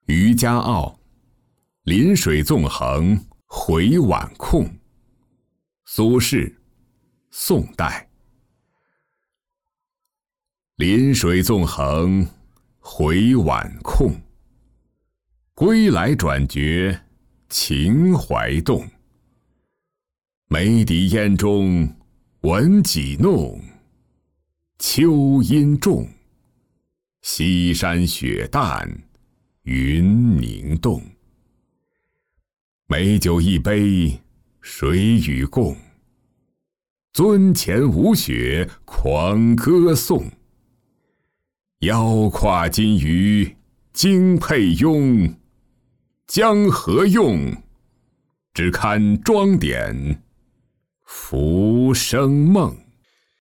渔家傲，临水纵横，回碗控。苏轼，宋代。临水纵横，回碗控。归来转觉，情怀动。梅笛烟中，闻几弄。秋阴重，西山雪淡，云凝冻。美酒一杯，谁与共？樽前舞雪，狂歌颂。腰跨金鱼，惊佩拥。将何用？只堪装点浮生梦。